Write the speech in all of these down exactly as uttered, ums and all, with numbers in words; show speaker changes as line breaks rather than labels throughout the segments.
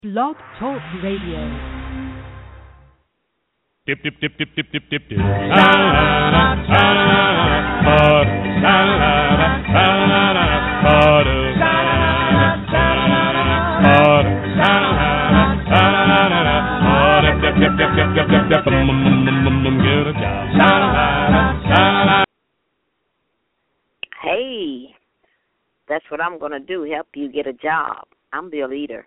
Blog Talk Radio.
Dip, dip, dip, dip, dip, dip, dip, dip. La la la la la la la la la.
Hey, that's what I'm going to do, help you get a job. I'm Bill Eater,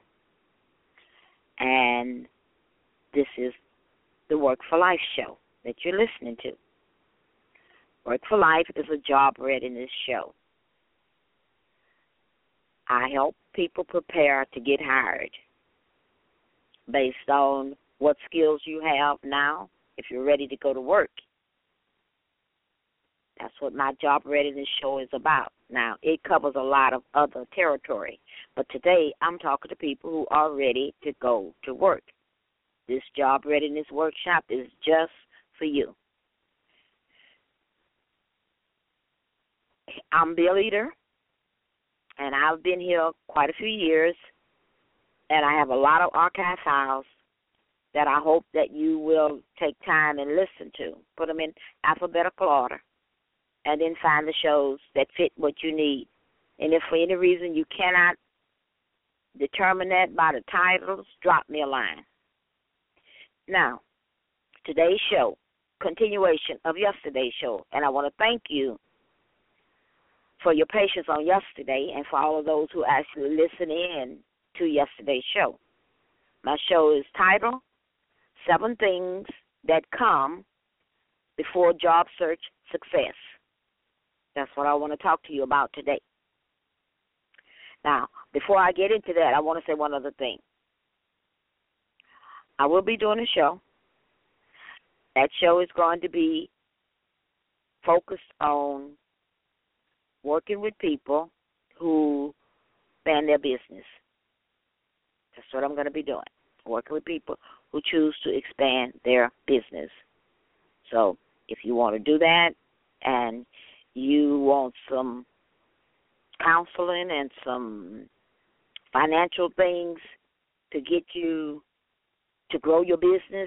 and this is the Work for Life show that you're listening to. Work for Life is a job readiness show. I help people prepare to get hired based on what skills you have now if you're ready to go to work. That's what my job readiness show is about. Now, it covers a lot of other territory, but today I'm talking to people who are ready to go to work. This job readiness workshop is just for you. I'm Bill Eater, and I've been here quite a few years, and I have a lot of archive files that I hope that you will take time and listen to. Put them in alphabetical order, and then find the shows that fit what you need. And if for any reason you cannot determine that by the titles, drop me a line. Now, today's show, continuation of yesterday's show, and I want to thank you for your patience on yesterday and for all of those who actually listen in to yesterday's show. My show is titled, Seven Things That Come Before Job Search Success. That's what I want to talk to you about today. Now, before I get into that, I want to say one other thing. I will be doing a show. That show is going to be focused on working with people who expand their business. That's what I'm going to be doing, working with people who choose to expand their business. So if you want to do that and you want some counseling and some financial things to get you to grow your business,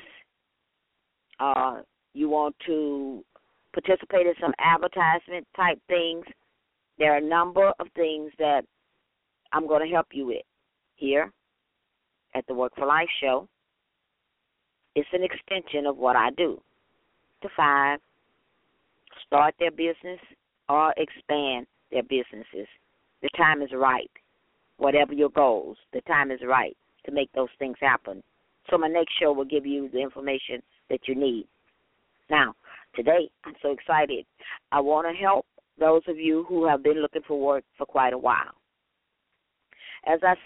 uh, you want to participate in some advertisement type things, there are a number of things that I'm going to help you with here at the Work for Life show. It's an extension of what I do. To five, start their business or expand their businesses. The time is right. Whatever your goals, the time is right to make those things happen. So my next show will give you the information that you need. Now, today, I'm so excited. I want to help those of you who have been looking for work for quite a while. As I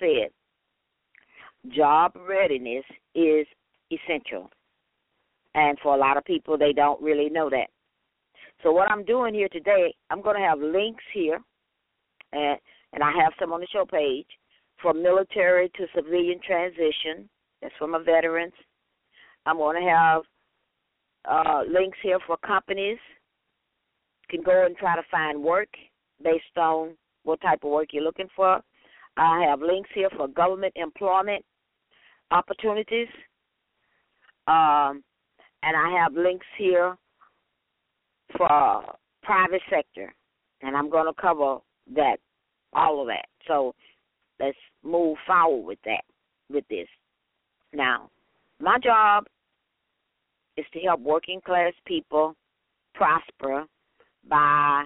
said, job readiness is essential. And for a lot of people, they don't really know that. So what I'm doing here today, I'm going to have links here, and, and I have some on the show page, from military to civilian transition. That's for my veterans. I'm going to have uh, links here for companies. You can go and try to find work based on what type of work you're looking for. I have links here for government employment opportunities. Um, and I have links here for private sector. And I'm going to cover that, all of that. So let's move forward with that, with this. Now, my job is to help working class people prosper by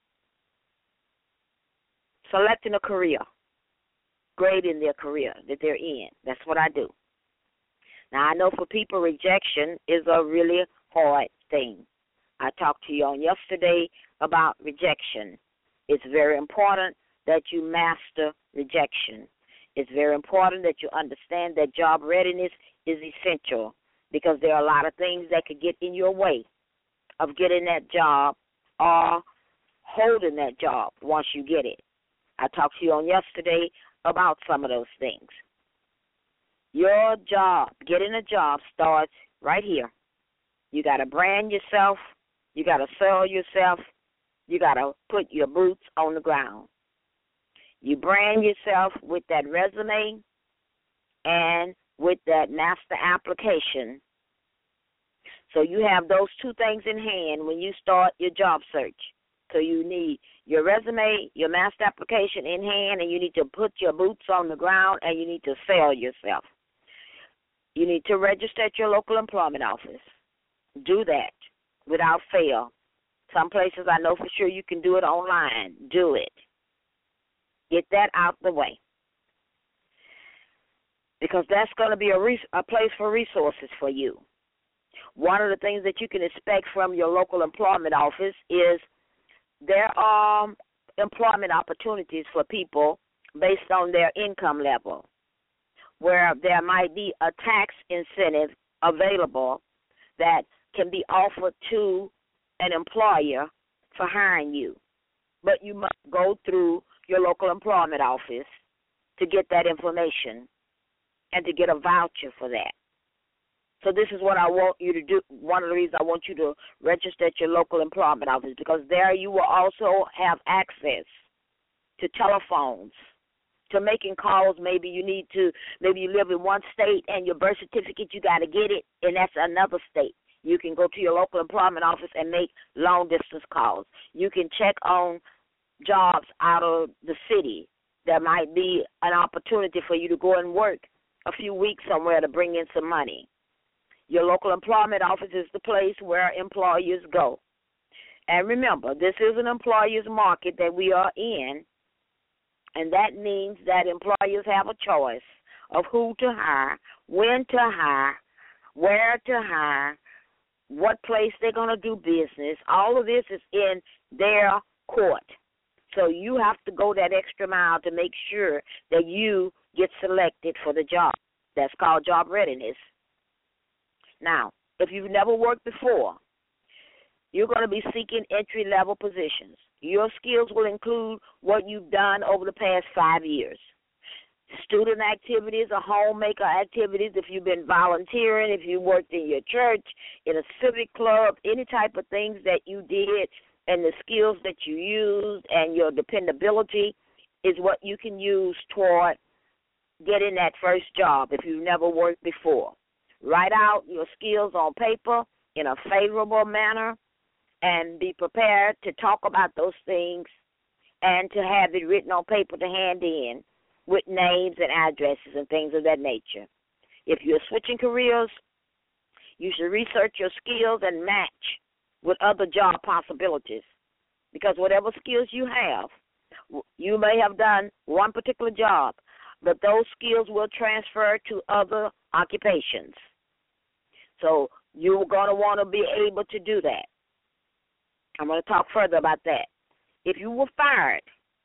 selecting a career, grading their career that they're in. That's what I do. Now, I know for people, rejection is a really hard thing. I talked to you on yesterday about rejection. It's very important that you master rejection. It's very important that you understand that job readiness is essential because there are a lot of things that could get in your way of getting that job or holding that job once you get it. I talked to you on yesterday about some of those things. Your job, getting a job, starts right here. You got to brand yourself. You got to sell yourself. You got to put your boots on the ground. You brand yourself with that resume, and with that master application. So you have those two things in hand when you start your job search. So you need your resume, your master application in hand, and you need to put your boots on the ground, and you need to sell yourself. You need to register at your local employment office. Do that without fail. Some places I know for sure you can do it online. Do it. Get that out the way. Because that's going to be a, res- a place for resources for you. One of the things that you can expect from your local employment office is there are employment opportunities for people based on their income level, where there might be a tax incentive available that can be offered to an employer for hiring you. But you must go through your local employment office to get that information and to get a voucher for that. So this is what I want you to do. One of the reasons I want you to register at your local employment office, because there you will also have access to telephones, to making calls. Maybe you need to, maybe you live in one state and your birth certificate, you got to get it, and that's another state. You can go to your local employment office and make long-distance calls. You can check on jobs out of the city. There might be an opportunity for you to go and work a few weeks somewhere to bring in some money. Your local employment office is the place where employers go. And remember, this is an employer's market that we are in, and that means that employers have a choice of who to hire, when to hire, where to hire, what place they're going to do business. All of this is in their court. So you have to go that extra mile to make sure that you get selected for the job. That's called job readiness. Now, if you've never worked before, you're going to be seeking entry-level positions. Your skills will include what you've done over the past five years. Student activities or homemaker activities, if you've been volunteering, if you worked in your church, in a civic club, any type of things that you did, and the skills that you used and your dependability is what you can use toward getting that first job if you've never worked before. Write out your skills on paper in a favorable manner and be prepared to talk about those things and to have it written on paper to hand in with names and addresses and things of that nature. If you're switching careers, you should research your skills and match with other job possibilities, because whatever skills you have, you may have done one particular job, but those skills will transfer to other occupations. So you're going to want to be able to do that. I'm going to talk further about that. If you were fired,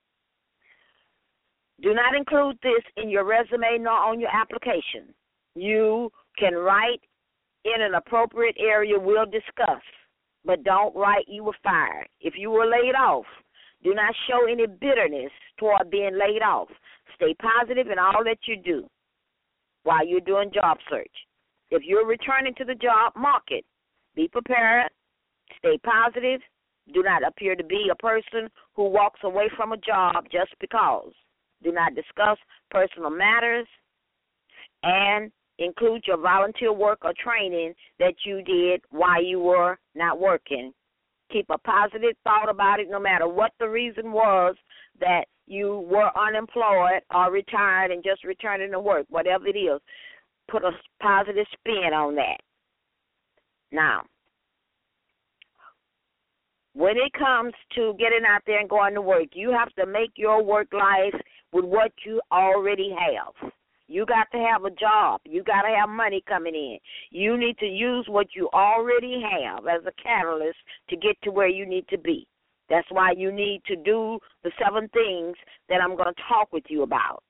do not include this in your resume nor on your application. You can write in an appropriate area we'll discuss, but don't write you were fired. If you were laid off, do not show any bitterness toward being laid off. Stay positive in all that you do while you're doing job search. If you're returning to the job market, be prepared, stay positive. Do not appear to be a person who walks away from a job just because. Do not discuss personal matters, and include your volunteer work or training that you did while you were not working. Keep a positive thought about it no matter what the reason was that you were unemployed or retired and just returning to work, whatever it is. Put a positive spin on that. Now, when it comes to getting out there and going to work, you have to make your work life with what you already have. You got to have a job. You got to have money coming in. You need to use what you already have as a catalyst to get to where you need to be. That's why you need to do the seven things that I'm going to talk with you about.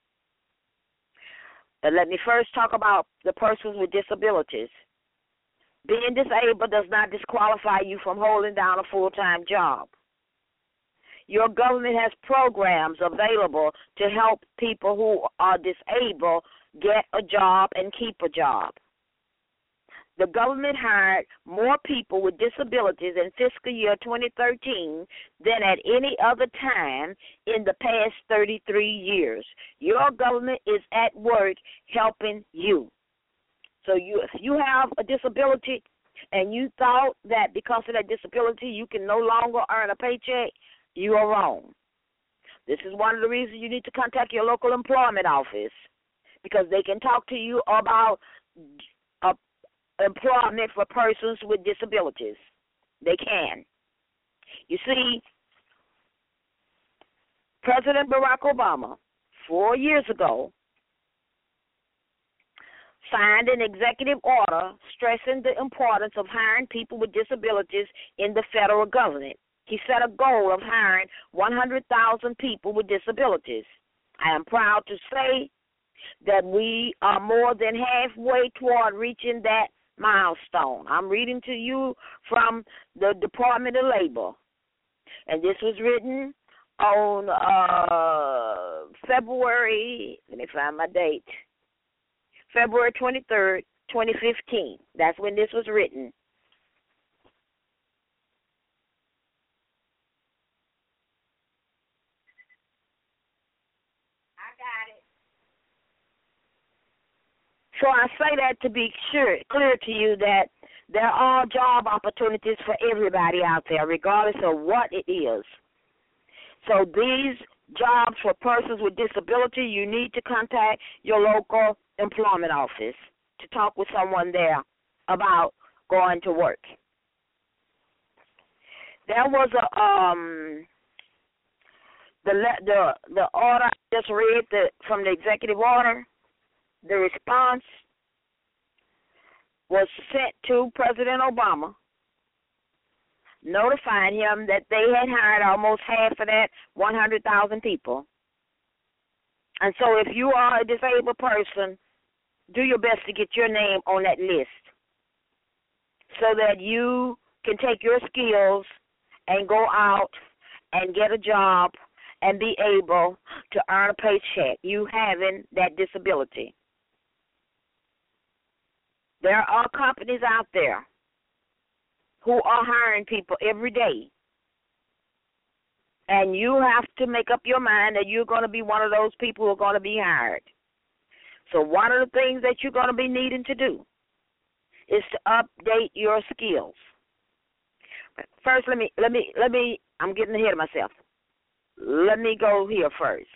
But let me first talk about the persons with disabilities. Being disabled does not disqualify you from holding down a full-time job. Your government has programs available to help people who are disabled get a job and keep a job. the government hired more people with disabilities in fiscal year twenty thirteen than at any other time in the past thirty-three years. Your government is at work helping you. So you, if you have a disability and you thought that because of that disability you can no longer earn a paycheck, you are wrong. This is one of the reasons you need to contact your local employment office, because they can talk to you about uh, employment for persons with disabilities. They can. You see, President Barack Obama, four years ago, signed an executive order stressing the importance of hiring people with disabilities in the federal government. He set a goal of hiring one hundred thousand people with disabilities. I am proud to say that we are more than halfway toward reaching that milestone. I'm reading to you from the Department of Labor, and this was written on uh, February, let me find my date, February twenty-third, twenty fifteen. That's when this was written. So I say that to be sure, clear to you that there are job opportunities for everybody out there, regardless of what it is. So these jobs for persons with disability, you need to contact your local employment office to talk with someone there about going to work. There was a um the the the order I just read the, from the executive order. The response was sent to President Obama, notifying him that they had hired almost half of that one hundred thousand people. And so if you are a disabled person, do your best to get your name on that list so that you can take your skills and go out and get a job and be able to earn a paycheck, you having that disability. There are companies out there who are hiring people every day, and you have to make up your mind that you're going to be one of those people who are going to be hired. So one of the things that you're going to be needing to do is to update your skills. First, let me let me let me. I'm getting ahead of myself. Let me go here first.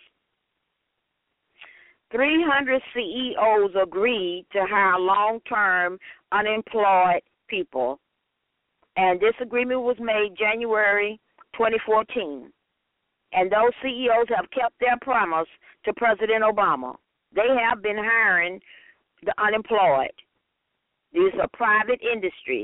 three hundred C E Os agreed to hire long-term unemployed people, and this agreement was made January twenty fourteen. And those C E Os have kept their promise to President Obama. They have been hiring the unemployed. These are private industries.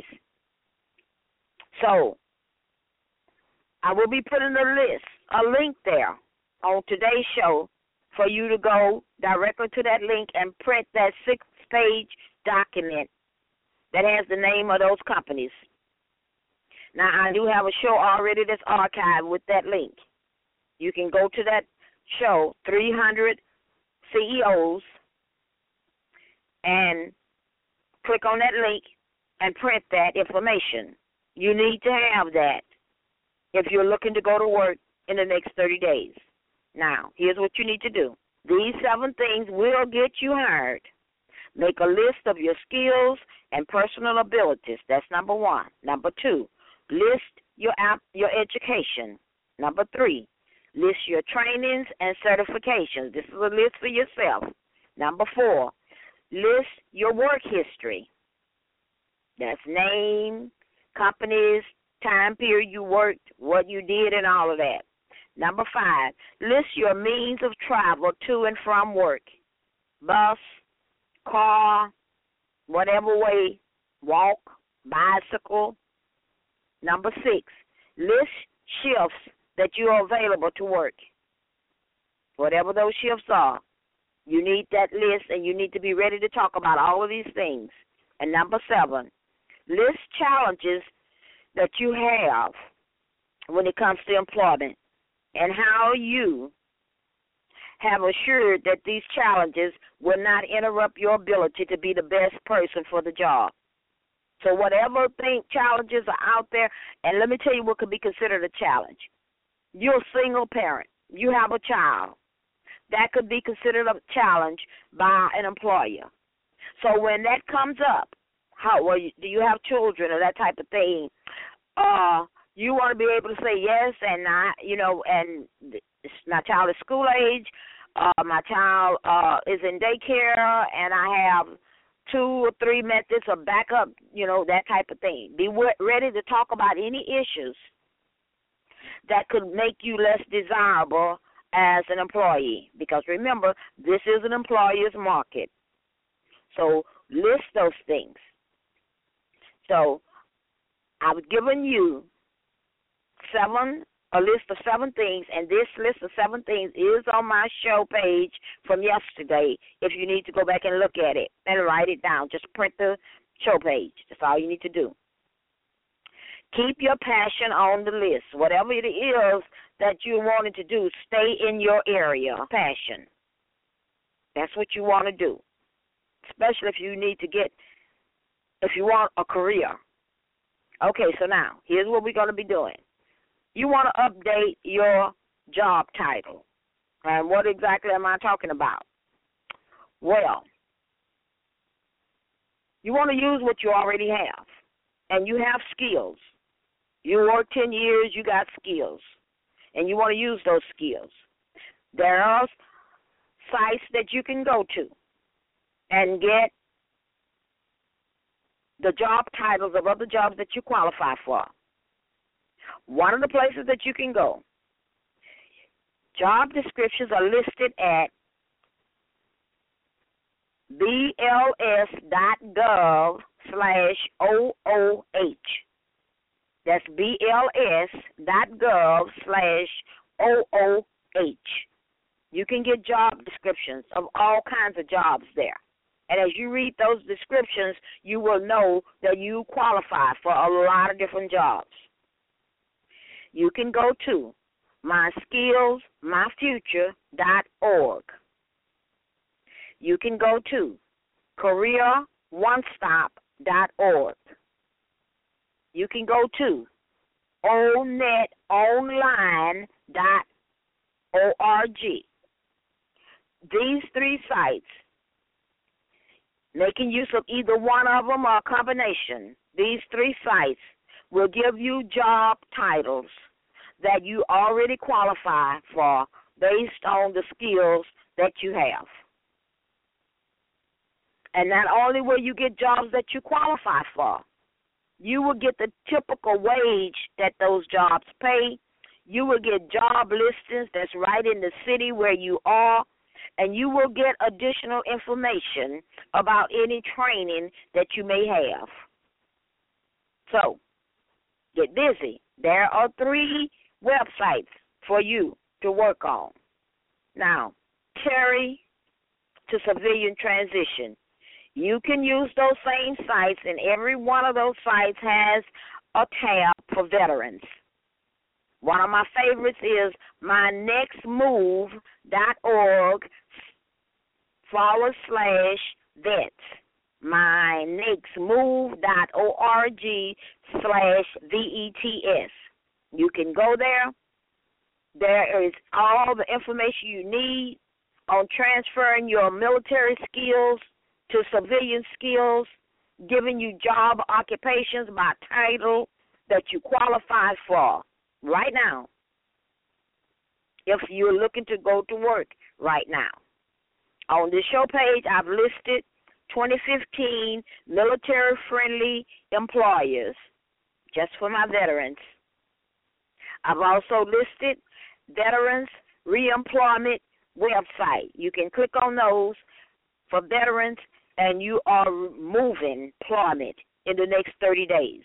So I will be putting a list, a link there on today's show for you to go directly to that link and print that six-page document that has the name of those companies. Now, I do have a show already that's archived with that link. You can go to that show, three hundred C E Os, and click on that link and print that information. You need to have that if you're looking to go to work in the next thirty days. Now, here's what you need to do. These seven things will get you hired. Make a list of your skills and personal abilities. That's number one. Number two, list your app, your education. Number three, list your trainings and certifications. This is a list for yourself. Number four, list your work history. That's name, companies, time period you worked, what you did, and all of that. Number five, list your means of travel to and from work. Bus, car, whatever way, walk, bicycle. Number six, list shifts that you are available to work. Whatever those shifts are, you need that list, and you need to be ready to talk about all of these things. And number seven, list challenges that you have when it comes to employment and how you have assured that these challenges will not interrupt your ability to be the best person for the job. So whatever thing challenges are out there, and let me tell you what could be considered a challenge. You're a single parent. You have a child. That could be considered a challenge by an employer. So when that comes up, how well do you have children or that type of thing? Uh, you want to be able to say yes and not, you know, and my child is school age. Uh, my child uh, is in daycare, and I have two or three methods of backup, you know, that type of thing. Be ready to talk about any issues that could make you less desirable as an employee, because remember, this is an employer's market. So list those things. So I've given you seven, a list of seven things, and this list of seven things is on my show page from yesterday if you need to go back and look at it and write it down. Just print the show page. That's all you need to do. Keep your passion on the list. Whatever it is that you wanted to do, stay in your area of passion. That's what you want to do, especially if you need to get, if you want a career. Okay, so now, here's what we're going to be doing. You want to update your job title. And what exactly am I talking about? Well, you want to use what you already have, and you have skills. You work ten years, you got skills, and you want to use those skills. There are sites that you can go to and get the job titles of other jobs that you qualify for. One of the places that you can go, job descriptions are listed at B L S dot gov slash O O H. That's B L S dot gov slash O O H. You can get job descriptions of all kinds of jobs there. And as you read those descriptions, you will know that you qualify for a lot of different jobs. You can go to my skills my future dot org. You can go to career one stop dot org. You can go to o net online dot org. These three sites, making use of either one of them or a combination, these three sites will give you job titles that you already qualify for based on the skills that you have. And not only will you get jobs that you qualify for, you will get the typical wage that those jobs pay. You will get job listings that's right in the city where you are, and you will get additional information about any training that you may have. So, get busy. There are three websites for you to work on. Now, Terry to civilian transition. You can use those same sites, and every one of those sites has a tab for veterans. One of my favorites is my next move dot org forward slash vets. my next move dot org slash V E T S. You can go there. There is all the information you need on transferring your military skills to civilian skills, giving you job occupations by title that you qualify for right now if you're looking to go to work right now. On this show page, I've listed twenty fifteen military-friendly employers just for my veterans. I've also listed veterans reemployment website. You can click on those for veterans, and you are moving employment in the next thirty days.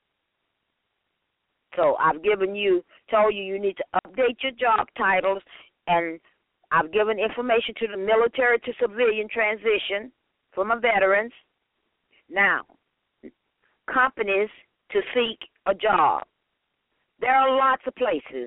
So I've given you, told you you need to update your job titles, and I've given information to the military to civilian transition for my veterans. Now, companies to seek a job. There are lots of places.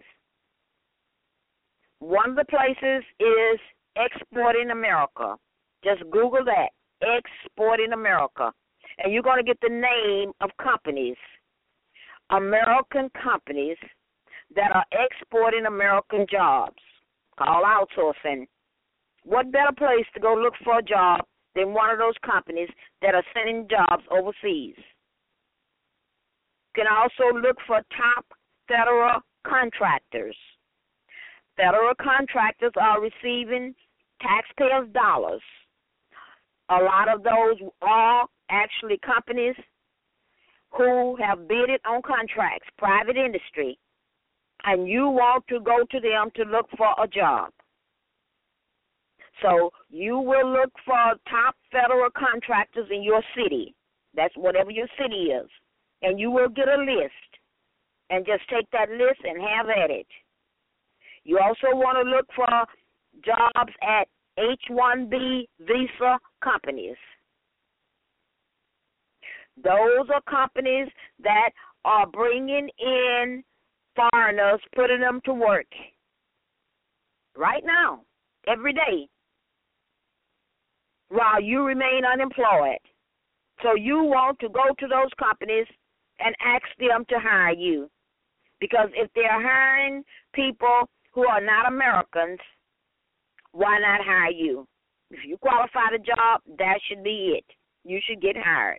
One of the places is Exporting America. Just Google that, Exporting America. and you're going to get the name of companies, American companies that are exporting American jobs, called outsourcing. What better place to go look for a job than one of those companies that are sending jobs overseas? You can also look for top federal contractors. Federal contractors are receiving taxpayers' dollars. A lot of those are actually companies who have bidded on contracts, private industry, and you want to go to them to look for a job. So you will look for top federal contractors in your city. That's whatever your city is. And you will get a list. And just take that list and have at it. You also want to look for jobs at H one B visa companies. Those are companies that are bringing in foreigners, putting them to work right now, every day, while you remain unemployed. So you want to go to those companies and ask them to hire you. Because if they're hiring people who are not Americans, why not hire you? If you qualify the job, that should be it. You should get hired.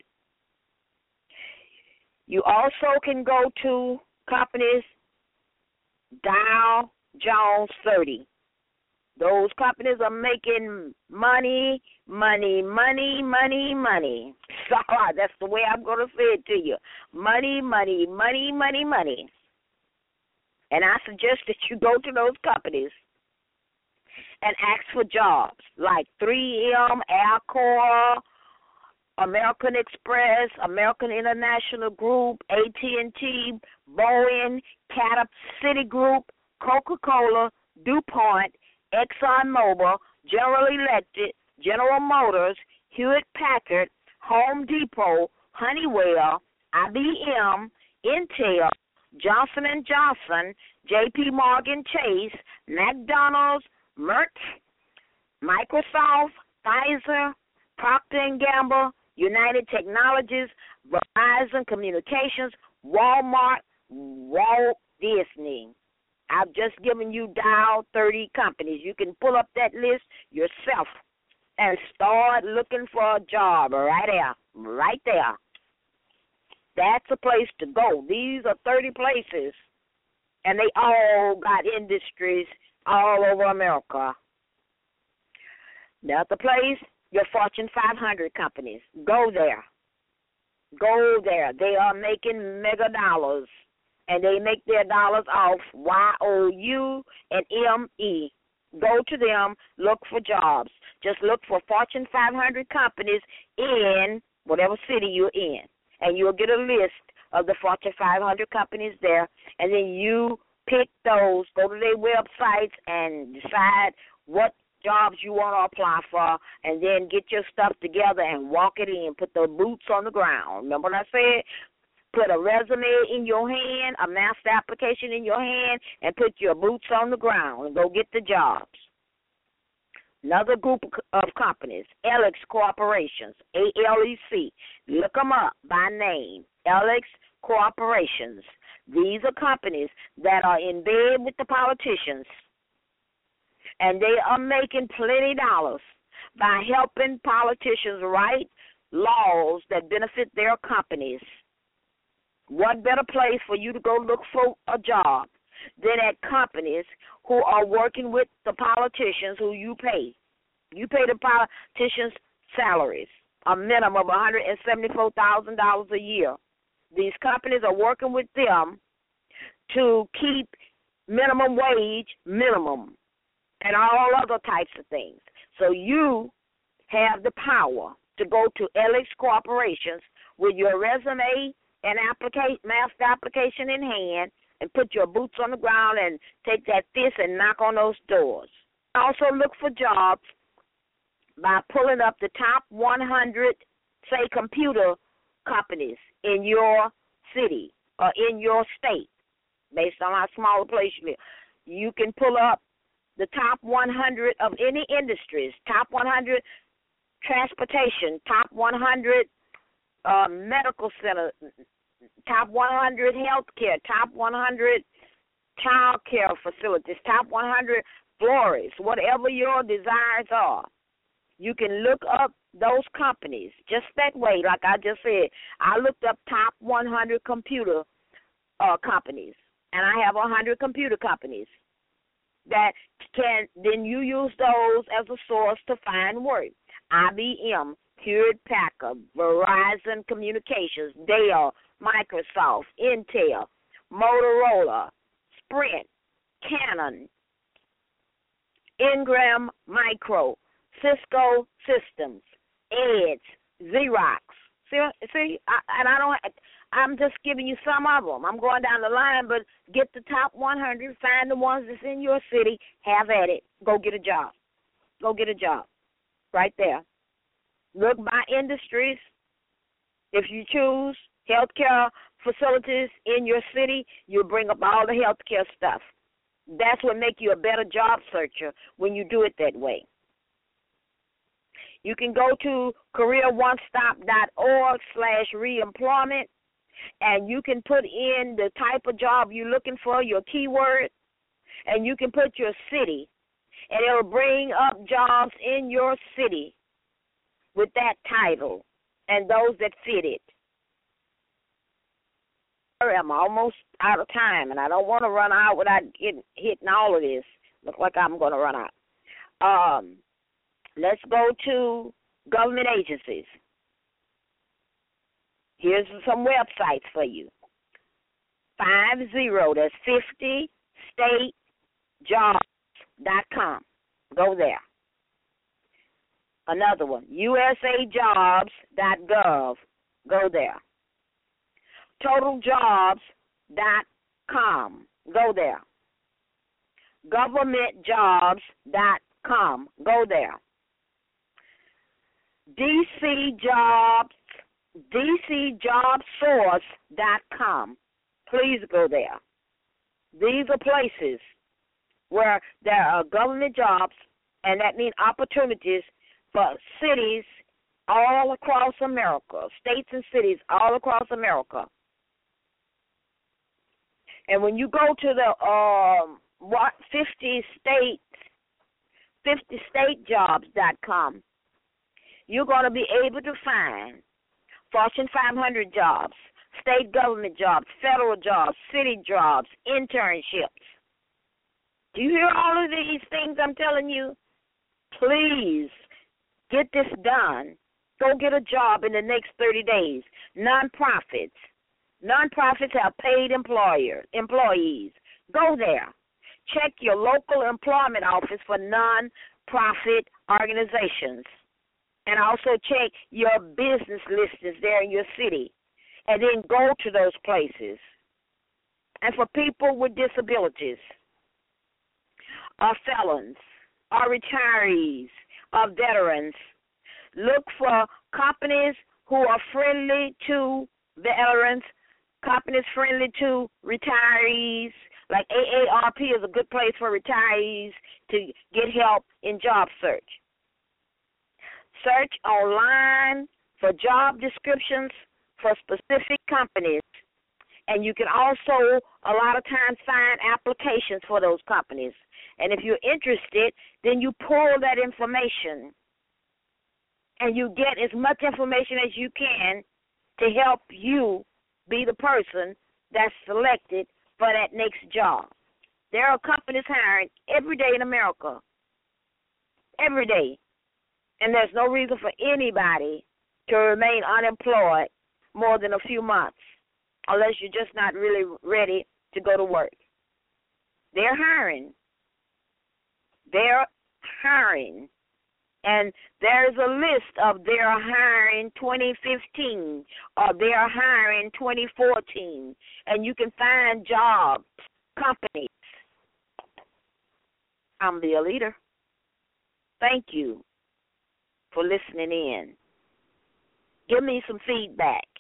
You also can go to companies Dow Jones thirty. Those companies are making money, money, money, money, money. Sorry, that's the way I'm going to say it to you. Money, money, money, money, money. And I suggest that you go to those companies and ask for jobs like three M, Alcoa, American Express, American International Group, A T and T, Boeing, Caterpillar, Citigroup, Coca-Cola, DuPont, ExxonMobil, General Electric, General Motors, Hewlett-Packard, Home Depot, Honeywell, I B M, Intel, Johnson and Johnson, J P Morgan Chase, McDonald's, Merck, Microsoft, Pfizer, Procter and Gamble, United Technologies, Verizon Communications, Walmart, Walt Disney. I've just given you Dow thirty companies. You can pull up that list yourself and start looking for a job right there, right there. That's a place to go. These are thirty places, and they all got industries all over America. Another place, your Fortune five hundred companies. Go there. Go there. They are making mega dollars, and they make their dollars off Y O U and M E. Go to them, look for jobs. Just look for Fortune five hundred companies in whatever city you're in, and you'll get a list of the Fortune five hundred companies there, and then you pick those, go to their websites, and decide what jobs you want to apply for, and then get your stuff together and walk it in, put the boots on the ground. Remember what I said? Put a resume in your hand, a master application in your hand, and put your boots on the ground and go get the jobs. Another group of companies, Alex Corporations, A L E C. Look them up by name, Alex Corporations. These are companies that are in bed with the politicians, and they are making plenty of dollars by helping politicians write laws that benefit their companies. What better place for you to go look for a job than at companies who are working with the politicians who you pay? You pay the politicians salaries, a minimum of one hundred seventy-four thousand dollars a year. These companies are working with them to keep minimum wage minimum and all other types of things. So you have the power to go to Alex Corporations with your resume and application, master application in hand, and put your boots on the ground and take that fist and knock on those doors. Also look for jobs by pulling up the top one hundred, say, computer companies in your city or in your state, based on how small a place you live. You can pull up the top one hundred of any industries, top one hundred transportation, top one hundred uh, medical center, top one hundred healthcare, top one hundred child care facilities, top one hundred florists, whatever your desires are. You can look up those companies just that way. Like I just said, I looked up top one hundred computer uh, companies, and I have one hundred computer companies that can, then you use those as a source to find work. I B M, Hewlett Packard, Verizon Communications, Dell, Microsoft, Intel, Motorola, Sprint, Canon, Ingram Micro, Cisco Systems, Edge, Xerox. See, see, I, and I don't. I'm just giving you some of them. I'm going down the line, but get the top one hundred. Find the ones that's in your city. Have at it. Go get a job. Go get a job. Right there. Look by industries. If you choose healthcare facilities in your city, you'll bring up all the healthcare stuff. That's what makes you a better job searcher when you do it that way. You can go to career one stop dot org slash reemployment, and you can put in the type of job you're looking for, your keyword, and you can put your city, and it'll bring up jobs in your city with that title and those that fit it. I'm almost out of time, and I don't want to run out without getting, hitting all of this. Look like I'm going to run out. Um, let's go to government agencies. Here's some websites for you. Five zero, that's fifty state jobs dot com. Go there. Another one, U S A jobs dot gov. Go there. total jobs dot com. Go there. government jobs dot com. Go there. D C Jobs, D C Job Source dot com. Please go there. These are places where there are government jobs, and that means opportunities for cities all across America, states and cities all across America. And when you go to the um, what fifty states, fifty state jobs dot com, you're going to be able to find Fortune five hundred jobs, state government jobs, federal jobs, city jobs, internships. Do you hear all of these things I'm telling you? Please get this done. Go get a job in the next thirty days. Nonprofits. Nonprofits have paid employer, employees. Go there. Check your local employment office for nonprofit organizations. And also check your business listings there in your city. And then go to those places. And for people with disabilities, or felons, or retirees, or veterans, look for companies who are friendly to veterans, companies friendly to retirees. Like A A R P is a good place for retirees to get help in job search. Search online for job descriptions for specific companies, and you can also a lot of times find applications for those companies. And if you're interested, then you pull that information and you get as much information as you can to help you be the person that's selected for that next job. There are companies hiring every day in America, every day, and there's no reason for anybody to remain unemployed more than a few months unless you're just not really ready to go to work. They're hiring. They're hiring. And there's a list of they're hiring twenty fifteen or they're hiring twenty fourteen. And you can find jobs, companies. I'm the leader. Thank you for listening in. Give me some feedback.